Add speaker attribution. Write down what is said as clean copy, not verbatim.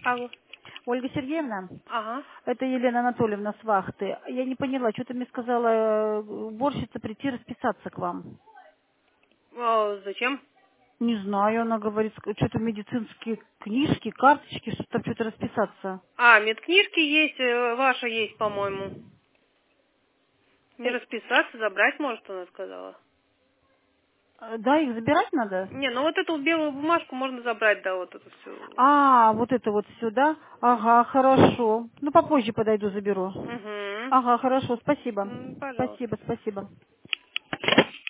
Speaker 1: Алло.
Speaker 2: Ольга Сергеевна,
Speaker 1: Ага.
Speaker 2: это Елена Анатольевна с вахты. Я не поняла, что-то мне сказала уборщица прийти расписаться к вам.
Speaker 1: А зачем?
Speaker 2: Не знаю, она говорит, что-то медицинские книжки, карточки, чтобы там что-то расписаться.
Speaker 1: А, медкнижки есть, ваша есть, по-моему. Не расписаться, забрать, может, она сказала.
Speaker 2: Да, их забирать надо?
Speaker 1: Не, ну вот эту белую бумажку можно забрать, да, вот эту всю.
Speaker 2: А, вот это вот сюда. Ага, хорошо. Ну, попозже подойду, заберу.
Speaker 1: Угу.
Speaker 2: Ага, хорошо, спасибо.
Speaker 1: Пожалуйста.
Speaker 2: Спасибо, спасибо.